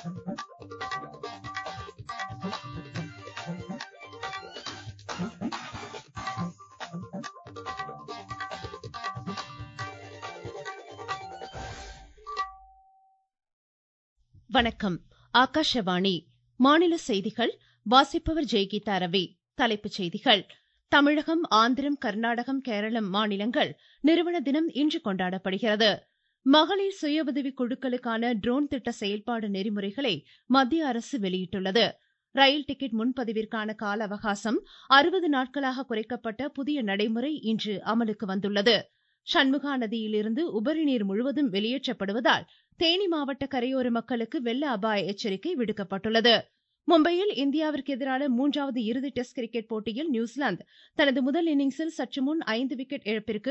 வணக்கம். ஆகாஷவாணி. மாநில செய்திகள் வாசிப்பவர் ஜெயகீதா ரவி. தலைப்புச் செய்திகள். தமிழகம், ஆந்திரம், கர்நாடகம், கேரளம் மாநிலங்கள் நிறுவன தினம் இன்று கொண்டாடப்படுகிறது. மகளிர் சுய உதவிக் குழுக்களுக்கான ட்ரோன் திட்ட செயல்பாடு நெறிமுறைகளை மத்திய அரசு வெளியிட்டுள்ளது. ரயில் டிக்கெட் முன்பதிவிற்கான கால அவகாசம் 60 நாட்களாக குறைக்கப்பட்ட புதிய நடைமுறை இன்று அமலுக்கு வந்துள்ளது. சண்முகா நதியிலிருந்து உபரி நீர் முழுவதும் வெளியேற்றப்படுவதால் தேனி மாவட்ட கரையோர மக்களுக்கு வெள்ள அபாய எச்சரிக்கை விடுக்கப்பட்டுள்ளது. மும்பையில் இந்தியாவிற்கு எதிரான 3வது இறுதி டெஸ்ட் கிரிக்கெட் போட்டியில் நியூசிலாந்து தனது முதல் இன்னிங்ஸில் சற்று முன் 5 விக்கெட் இழப்பிற்கு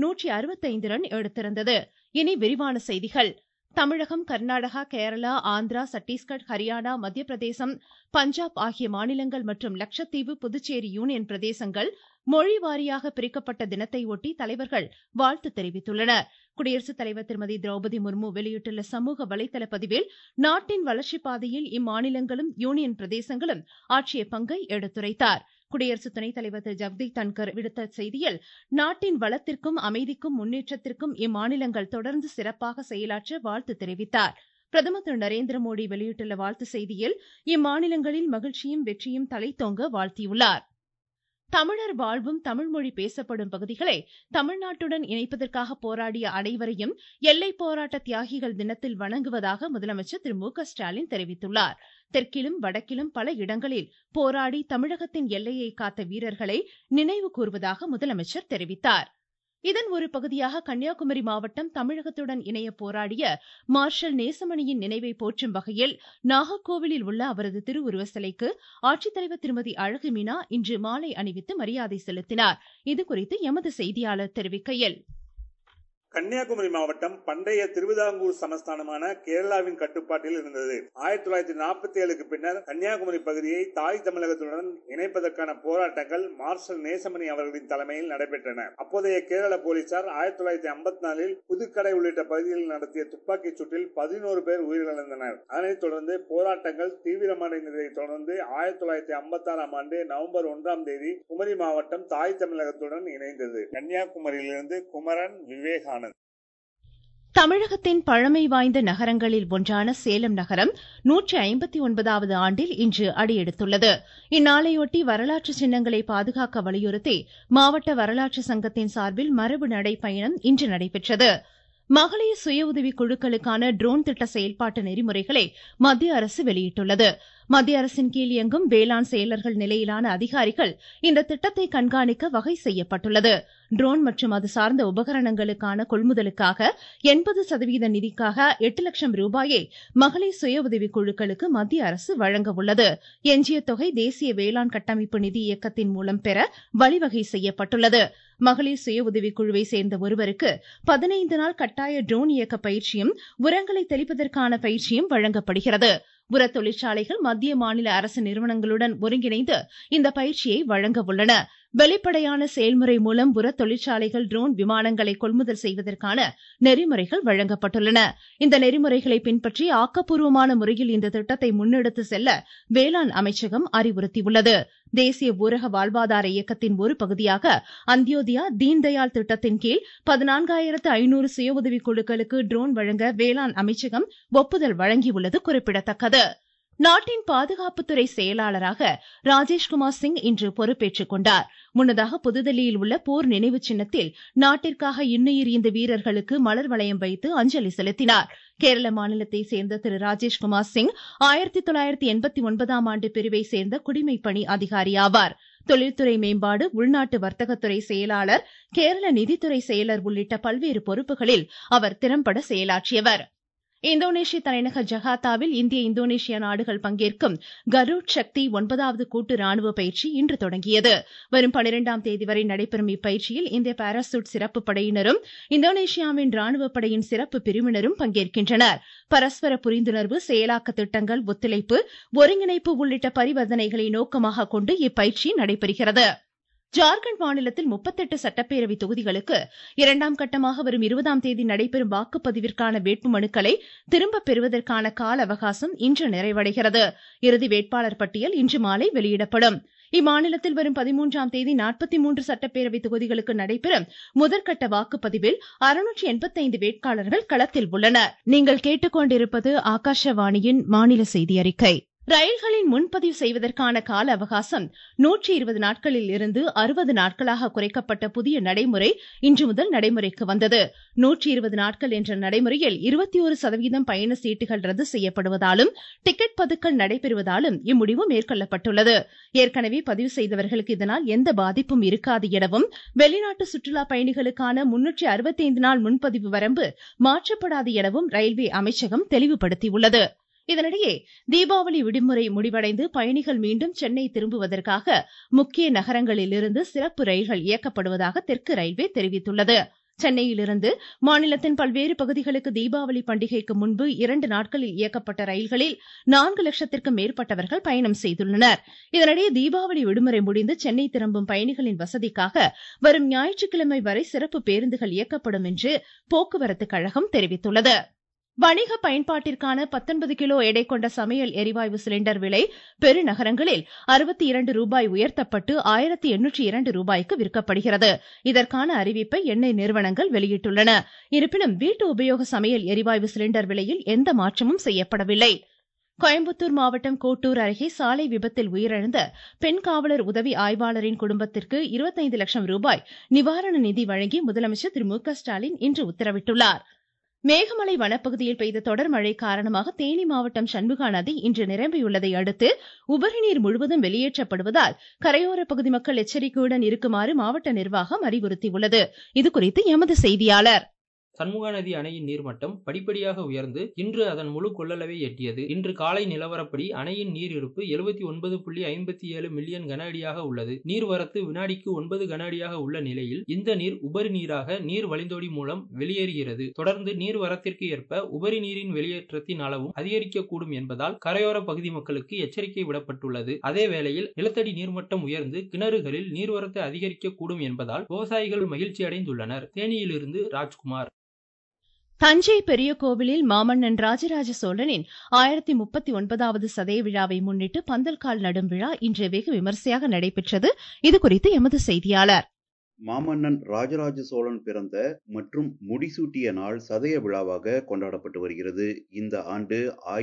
165 ரன் எடுத்திருந்தது. இனி விரிவான செய்திகள். தமிழகம், கர்நாடகா, கேரளா, ஆந்திரா, சத்தீஸ்கர், ஹரியானா, மத்திய பிரதேசம், பஞ்சாப் ஆகிய மாநிலங்கள் மற்றும் லட்சத்தீவு, புதுச்சேரி யூனியன் பிரதேசங்கள் மொழி வாரியாக பிரிக்கப்பட்ட தினத்தை ஒட்டி தலைவர்கள் வாழ்த்து தெரிவித்துள்ளனர். குடியரசுத் தலைவர் திருமதி திரௌபதி முர்மு வெளியிட்டுள்ள சமூக வலைதள பதிவில் நாட்டின் வளர்ச்சிப் பாதையில் இம்மாநிலங்களும் யூனியன் பிரதேசங்களும் ஆற்றிய பங்கை எடுத்துரைத்தார். குடியரசு துணைத் தலைவர் திரு ஜெகதீப் தன்கர் விடுத்த செய்தியில் நாட்டின் வளத்திற்கும் அமைதிக்கும் முன்னேற்றத்திற்கும் இம்மாநிலங்கள் தொடர்ந்து சிறப்பாக செயலாற்ற வாழ்த்து தெரிவித்தார். பிரதமர் திரு நரேந்திர மோடி வெளியிட்டுள்ள வாழ்த்து செய்தியில் இம்மாநிலங்களில் மகிழ்ச்சியும் வெற்றியும் தலைத்தோங்க வாழ்த்தியுள்ளார். தமிழர் வாழ்வும் தமிழ் மொழி பேசப்படும் பகுதிகளை தமிழ்நாட்டுடன் இணைப்பதற்காக போராடிய அனைவரையும் எல்லை போராட்ட தியாகிகள் தினத்தில் வணங்குவதாக முதலமைச்சர் திரு மு.க.ஸ்டாலின் தெரிவித்துள்ளார். தெற்கிலும் வடக்கிலும் பல இடங்களில் போராடி தமிழகத்தின் எல்லையை காத்த வீரர்களை நினைவு கூர்வதாக முதலமைச்சர் தெரிவித்தார். இதன் ஒரு பகுதியாக கன்னியாகுமரி மாவட்டம் தமிழகத்துடன் இணைய போராடிய மார்ஷல் நேசமணியின் நினைவை போற்றும் வகையில் நாகர்கோவிலில் உள்ள அவரது திருவுருவ சிலைக்கு ஆட்சித்தலைவர் திருமதி அழகு மீனா இன்று மாலை அணிவித்து மரியாதை செலுத்தினார். இதுகுறித்து எமது செய்தியாளர் தெரிவிக்கையில், கன்னியாகுமரி மாவட்டம் பண்டைய திருவிதாங்கூர் சமஸ்தானமான கேரளாவின் கட்டுப்பாட்டில் இருந்தது. 1947க்கு பின்னர் கன்னியாகுமரி பகுதியை தாய் தமிழகத்துடன் இணைப்பதற்கான போராட்டங்கள் மார்ஷல் நேசமணி அவர்களின் தலைமையில் நடைபெற்றன. அப்போதைய கேரள போலீசார் 1954ல் புதுக்கடை உள்ளிட்ட பகுதிகளில் நடத்திய துப்பாக்கிச் சூட்டில் 11 பேர் உயிரிழந்தனர். அதனைத் தொடர்ந்து போராட்டங்கள் தீவிரமடைந்ததை தொடர்ந்து 1956ஆம் ஆண்டு நவம்பர் 1ஆம் தேதி குமரி மாவட்டம் தாய் தமிழகத்துடன் இணைந்தது. கன்னியாகுமரியிலிருந்து குமரன், விவேகானந்த். தமிழகத்தின் பழமை வாய்ந்த நகரங்களில் ஒன்றான சேலம் நகரம் 159வது ஆண்டில் இன்று அடியெடுத்துள்ளது. இந்நாளையொட்டி வரலாற்று சின்னங்களை பாதுகாக்க வலியுறுத்தி மாவட்ட வரலாற்று சங்கத்தின் சார்பில் மரபு நடை பயணம் இன்று நடைபெற்றது. மகளிர் சுய உதவி குழுக்களுக்கான ட்ரோன் திட்ட செயல்பாட்டு நெறிமுறைகளை மத்திய அரசு வெளியிட்டுள்ளது. மத்திய அரசின் கீழ் இயங்கும் வேளாண் செயலர்கள் நிலையிலான அதிகாரிகள் இந்த திட்டத்தை கண்காணிக்க வகை செய்யப்பட்டுள்ளது. ட்ரோன் மற்றும் அது சார்ந்த உபகரணங்களுக்கான கொள்முதலுக்காக 80% நிதிக்காக 8 லட்சம் ரூபாயை மகளிர் சுய உதவி குழுக்களுக்கு மத்திய அரசு வழங்க உள்ளது. எஞ்சிய தொகை தேசிய வேளாண் கட்டமைப்பு நிதி இயக்கத்தின் மூலம் பெற வழிவகை செய்யப்பட்டுள்ளது. மகளிர் சுய உதவி குழுவை சேர்ந்த ஒருவருக்கு 15 நாள் கட்டாய ட்ரோன் இயக்க பயிற்சியும் உரங்களை தெளிப்பதற்கான பயிற்சியும் வழங்கப்படுகிறது. உர தொழிற்சாலைகள் மத்திய மாநில அரசு நிறுவனங்களுடன் ஒருங்கிணைந்து இந்த பயிற்சியை வழங்க உள்ளன. வெளிப்படையான செயல்முறை மூலம் உர தொழிற்சாலைகள் ட்ரோன் விமானங்களை கொள்முதல் செய்வதற்கான நெறிமுறைகள் வழங்கப்பட்டுள்ளன. இந்த நெறிமுறைகளை பின்பற்றி ஆக்கப்பூர்வமான முறையில் இந்த திட்டத்தை முன்னெடுத்து செல்ல வேளாண் அமைச்சகம் அறிவுறுத்தியுள்ளது. தேசிய ஊரக வாழ்வாதார இயக்கத்தின் ஒரு பகுதியாக அந்தியோதயா தீன்தயாள் திட்டத்தின் கீழ் 14,500 சுய உதவி குழுக்களுக்கு ட்ரோன் வழங்க வேளாண் அமைச்சகம் ஒப்புதல் வழங்கியுள்ளது குறிப்பிடத்தக்கது. நாட்டின் பாதுகாப்புத்துறை செயலாளராக ராஜேஷ்குமார் சிங் இன்று பொறுப்பேற்றுக் கொண்டார். முன்னதாக புதுதில்லியில் உள்ள போர் நினைவு சின்னத்தில் நாட்டிற்காக இன்னுயிர் ஈந்த வீரர்களுக்கு மலர் வளையம் வைத்து அஞ்சலி செலுத்தினார். கேரள மாநிலத்தை சேர்ந்த திரு ராஜேஷ்குமார் சிங் 1989ஆம் ஆண்டு பிரிவை சேர்ந்த குடிமைப்பணி அதிகாரி ஆவார். தொழில்துறை மேம்பாடு, உள்நாட்டு வர்த்தகத்துறை செயலாளர், கேரள நிதித்துறை செயலர் உள்ளிட்ட பல்வேறு பொறுப்புகளில் அவர் திறம்பட செயலாற்றியவர். இந்தோனேஷிய தலைநகர் ஜகார்த்தாவில் இந்திய இந்தோனேஷியா நாடுகள் பங்கேற்கும் கருட் சக்தி 9வது கூட்டு ராணுவ பயிற்சி இன்று தொடங்கியது. வரும் 12ஆம் தேதி வரை நடைபெறும் இப்பயிற்சியில் இந்திய பாராசூட் சிறப்பு படையினரும் இந்தோனேஷியாவின் ராணுவ படையின் சிறப்பு பிரிவினரும் பங்கேற்கின்றனர். பரஸ்பர புரிந்துணர்வு, செயலாக்க திட்டங்கள், ஒத்துழைப்பு, ஒருங்கிணைப்பு உள்ளிட்ட பரிவர்த்தனைகளை நோக்கமாக கொண்டு இப்பயிற்சி நடைபெறுகிறது. ஜார்க்கண்ட் மாநிலத்தில் 38 சட்டப்பேரவை தொகுதிகளுக்கு இரண்டாம் கட்டமாக வரும் 20ஆம் தேதி நடைபெறும் வாக்குப்பதிவிற்கான வேட்புமனுக்களை திரும்பப் பெறுவதற்கான கால அவகாசம் இன்று நிறைவடைகிறது. இறுதி வேட்பாளர் பட்டியல் இன்று மாலை வெளியிடப்படும். இம்மாநிலத்தில் வரும் 13ஆம் தேதி 43 சட்டப்பேரவை தொகுதிகளுக்கு நடைபெறும் முதற்கட்ட வாக்குப்பதிவில் 685 வேட்பாளர்கள் களத்தில் உள்ளனர். நீங்கள் கேட்டுக்கொண்டிருப்பது ஆகாஷவாணியின் மாநில செய்தி அறிக்கை. ரயில்களின் முன்பதிவு செய்வதற்கான கால அவகாசம் 120 நாட்களில் இருந்து 60 நாட்களாக குறைக்கப்பட்ட புதிய நடைமுறை இன்று முதல் நடைமுறைக்கு வந்தது. 120 நாட்கள் என்ற நடைமுறையில் 21% பயண சீட்டுகள் ரத்து செய்யப்படுவதாலும் டிக்கெட் பதுக்கல் நடைபெறுவதாலும் இம்முடிவு மேற்கொள்ளப்பட்டுள்ளது. ஏற்கனவே பதிவு செய்தவர்களுக்கு இதனால் எந்த பாதிப்பும் இருக்காது எனவும் வெளிநாட்டு சுற்றுலா பயணிகளுக்கான 365 நாள் முன்பதிவு வரம்பு மாற்றப்படாது எனவும் ரயில்வே அமைச்சகம் தெளிவுபடுத்தியுள்ளது. இதனிடையே தீபாவளி விடுமுறை முடிவடைந்து பயணிகள் மீண்டும் சென்னை திரும்புவதற்காக முக்கிய நகரங்களிலிருந்து சிறப்பு ரயில்கள் இயக்கப்படுவதாக தெற்கு ரயில்வே தெரிவித்துள்ளது. சென்னையிலிருந்து மாநிலத்தின் பல்வேறு பகுதிகளுக்கு தீபாவளி பண்டிகைக்கு முன்பு 2 நாட்களில் இயக்கப்பட்ட ரயில்களில் 4 லட்சத்திற்கும் மேற்பட்டவர்கள் பயணம் செய்துள்ளனர். இதனிடையே தீபாவளி விடுமுறை முடிந்து சென்னை திரும்பும் பயணிகளின் வசதிக்காக வரும் ஞாயிற்றுக்கிழமை வரை சிறப்பு பேருந்துகள் இயக்கப்படும் என்று போக்குவரத்து கழகம் தெரிவித்துள்ளது. வணிக பயன்பாட்டிற்கான 19 கிலோ எடை கொண்ட சமையல் எரிவாயு சிலிண்டர் விலை பெருநகரங்களில் 62 ரூபாய் உயர்த்தப்பட்டு 1802 ரூபாய்க்கு விற்கப்படுகிறது. இதற்கான அறிவிப்பை எண்ணெய் நிறுவனங்கள் வெளியிட்டுள்ளன. இருப்பினும் வீட்டு உபயோக சமையல் எரிவாயு சிலிண்டர் விலையில் எந்த மாற்றமும் செய்யப்படவில்லை. கோயம்புத்தூர் மாவட்டம் கோட்டூர் அருகே சாலை விபத்தில் உயிரிழந்த பெண் காவலர் உதவி ஆய்வாளரின் குடும்பத்திற்கு 25 லட்சம் ரூபாய் நிவாரண நிதி வழங்கி முதலமைச்சர் திரு மு க ஸ்டாலின் இன்று உத்தரவிட்டுள்ளார். மேகமலை வனப்பகுதியில் பெய்த தொடர் மழை காரணமாக தேனி மாவட்டம் சண்முகா நதி இன்று நிரம்பியுள்ளதை அடுத்து உபரிநீர் முழுவதும் வெளியேற்றப்படுவதால் கரையோர பகுதி மக்கள் எச்சரிக்கையுடன் இருக்குமாறு மாவட்ட நிர்வாகம் அறிவுறுத்தியுள்ளது. இதுகுறித்து எமது செய்தியாளர். சண்முகா நதி அணையின் நீர்மட்டம் படிப்படியாக உயர்ந்து இன்று அதன் முழு கொள்ளளவை எட்டியது. இன்று காலை நிலவரப்படி அணையின் நீர் இருப்பு 79.57 மில்லியன் கன அடியாக உள்ளது. நீர்வரத்து வினாடிக்கு 9 கன அடியாக உள்ள நிலையில் இந்த நீர் உபரி நீராக நீர் வழிந்தோடி மூலம் வெளியேறுகிறது. தொடர்ந்து நீர்வரத்திற்கு ஏற்ப உபரி நீரின் வெளியேற்றத்தின் அளவும் அதிகரிக்கக்கூடும் என்பதால் கரையோர பகுதி மக்களுக்கு எச்சரிக்கை விடப்பட்டுள்ளது. அதே வேளையில் நிலத்தடி நீர்மட்டம் உயர்ந்து கிணறுகளில் நீர்வரத்து அதிகரிக்கக்கூடும் என்பதால் விவசாயிகள் மகிழ்ச்சி அடைந்துள்ளனர். தேனியிலிருந்து ராஜ்குமார். தஞ்சை பெரிய கோவிலில் மாமன்னன் ராஜராஜ சோழனின் 1039வது சதய விழாவை முன்னிட்டு பந்தல்கால் நடும் விழா இன்று வெகு விமர்சையாக நடைபெற்றது. இதுகுறித்து எமது செய்தியாளர். மாமன்னன் ராஜராஜ சோழன் பிறந்த மற்றும் முடிசூட்டிய நாள் சதய விழாவாக கொண்டாடப்பட்டு வருகிறது. இந்த ஆண்டு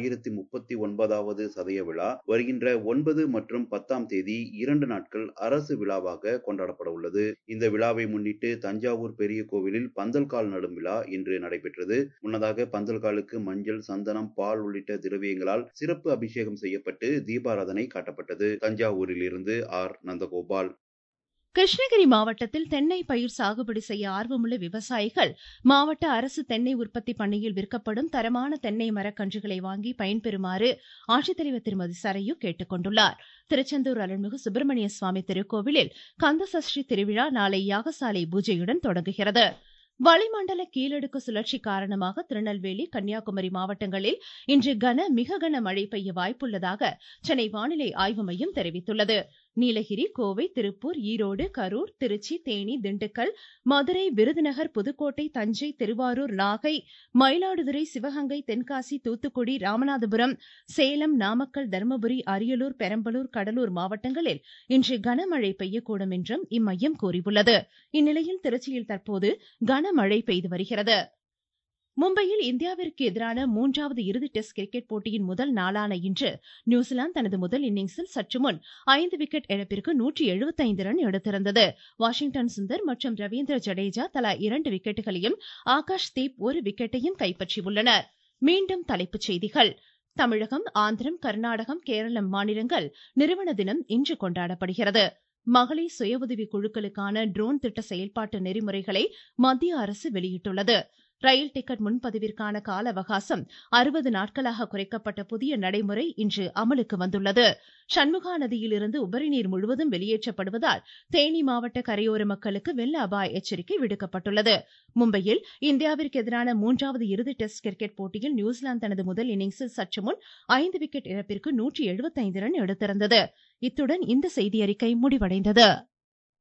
1039வது சதய விழா வருகின்ற 9 மற்றும் 10ஆம் தேதி 2 நாட்கள் அரசு விழாவாக கொண்டாடப்பட உள்ளது. இந்த விழாவை முன்னிட்டு தஞ்சாவூர் பெரிய கோவிலில் பந்தல்கால் நடும் விழா இன்று நடைபெற்றது. முன்னதாக பந்தல்காலுக்கு மஞ்சள், சந்தனம், பால் உள்ளிட்ட திரவியங்களால் சிறப்பு அபிஷேகம் செய்யப்பட்டு தீபாராதனை காட்டப்பட்டது. தஞ்சாவூரில் இருந்து ஆர். நந்தகோபால். கிருஷ்ணகிரி மாவட்டத்தில் தென்னை பயிர் சாகுபடி செய்ய ஆர்வமுள்ள விவசாயிகள் மாவட்ட அரசு தென்னை உற்பத்தி பண்ணையில் விற்கப்படும் தரமான தென்னை மரக்கன்றுகளை வாங்கி பயன்பெறுமாறு ஆட்சித்தலைவர் திருமதி சரையு கேட்டுக் கொண்டுள்ளார். திருச்செந்தூர் அருள்மிகு சுப்பிரமணிய சுவாமி திருக்கோவிலில் கந்தசஷ்டி திருவிழா நாளை யாகசாலை பூஜையுடன் தொடங்குகிறது. வளிமண்டல கீழடுக்கு சுழற்சி காரணமாக திருநெல்வேலி, கன்னியாகுமரி மாவட்டங்களில் இன்று மிக கன மழை பெய்ய வாய்ப்புள்ளதாக சென்னை வானிலை ஆய்வு மையம் தெரிவித்துள்ளது. நீலகிரி, கோவை, திருப்பூர், ஈரோடு, கரூர், திருச்சி, தேனி, திண்டுக்கல், மதுரை, விருதுநகர், புதுக்கோட்டை, தஞ்சை, திருவாரூர், நாகை, மயிலாடுதுறை, சிவகங்கை, தென்காசி, தூத்துக்குடி, ராமநாதபுரம், சேலம், நாமக்கல், தர்மபுரி, அரியலூர், பெரம்பலூர், கடலூர் மாவட்டங்களில் இன்று கனமழை பெய்யக்கூடும் என்றும் இம்மையம் கூறியுள்ளது. இந்நிலையில் திருச்சியில் தற்போது கனமழை பெய்து வருகிறது. மும்பையில் இந்தியாவிற்கு எதிரான 3வது இறுதி டெஸ்ட் கிரிக்கெட் போட்டியின் முதல் நாளான இன்று நியூசிலாந்து தனது முதல் இன்னிங்ஸில் சற்று முன் 5 விக்கெட் இழப்பிற்கு 175 ரன் எடுத்திருந்தது. வாஷிங்டன் சுந்தர் மற்றும் ரவீந்திர ஜடேஜா தலா 2 விக்கெட்டுகளையும் ஆகாஷ் தீப் 1 விக்கெட்டையும் கைப்பற்றியுள்ளனர். மீண்டும் தலைப்புச் செய்திகள். தமிழகம், ஆந்திரம், கர்நாடகம், கேரளம் மாநிலங்கள் நிறுவன தினம் இன்று கொண்டாடப்படுகிறது. மகளிர் சுய உதவி குழுக்களுக்கான ட்ரோன் திட்ட செயல்பாட்டு நெறிமுறைகளை மத்திய அரசு வெளியிட்டுள்ளது. ரயில் டிக்கெட் முன்பதிவிற்கான கால அவகாசம் 60 நாட்களாக குறைக்கப்பட்ட புதிய நடைமுறை இன்று அமலுக்கு வந்துள்ளது. சண்முகா நதியிலிருந்து உபரிநீர் முழுவதும் வெளியேற்றப்படுவதால் தேனி மாவட்ட கரையோர மக்களுக்கு வெள்ள அபாய எச்சரிக்கை விடுக்கப்பட்டுள்ளது. மும்பையில் இந்தியாவிற்கு எதிரான 3வது இறுதி டெஸ்ட் கிரிக்கெட் போட்டியில் நியூசிலாந்து தனது முதல் இன்னிங்ஸில் சற்று முன் 5 விக்கெட் இழப்பிற்கு 175 ரன் எடுத்திருந்தது. இத்துடன் இந்த செய்தியறிக்கை முடிவடைந்தது.